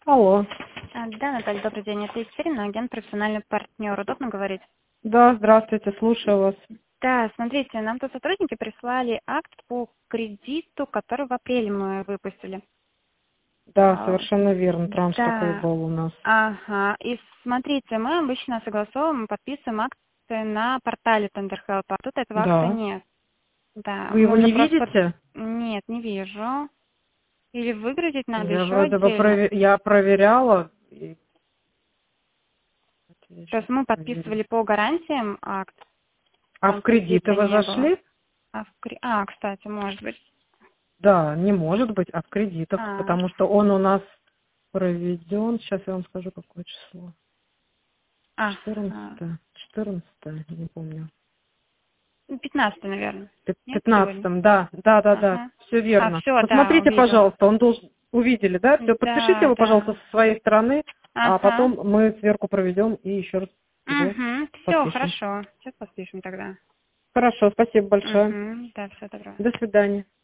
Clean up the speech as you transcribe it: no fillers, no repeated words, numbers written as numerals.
Алло. Да, Наталья, добрый день. Это Екатерина, агент, профессиональный партнер. Удобно говорить? Да, здравствуйте, слушаю вас. Да, смотрите, нам тут сотрудники прислали акт по кредиту, который в апреле мы выпустили. Да, А, совершенно верно, транш такой Да, был у нас. ага. И смотрите, мы обычно согласовываем, подписываем акты на портале Tenderhelp, а тут этого акта Да. нет. Да, Вы его мы уже не просто... видите? Нет, не вижу. Или выгрузить надо Я еще вроде бы отдельно. я проверяла. Я То сейчас есть мы проверю. подписывали по гарантиям акт, А там в кредиты кредита вы не было. зашли? Кстати, может быть. Да, не может быть, а в кредитах, А, потому что он у нас проведен. Сейчас я вам скажу, какое число. ага. 14, 14, не помню. 15, наверное. Нет, сегодня? 15, да, Ага. все верно. Все, да, Посмотрите, увидела. пожалуйста, он должен, увидели, да, все, подпишите Да, его, пожалуйста, да. со своей стороны, а Ага. потом мы сверху проведем и еще раз его Угу. Все, подпишем. хорошо. Сейчас подпишем тогда. Хорошо, спасибо большое. Угу. Да, все, добро. До свидания.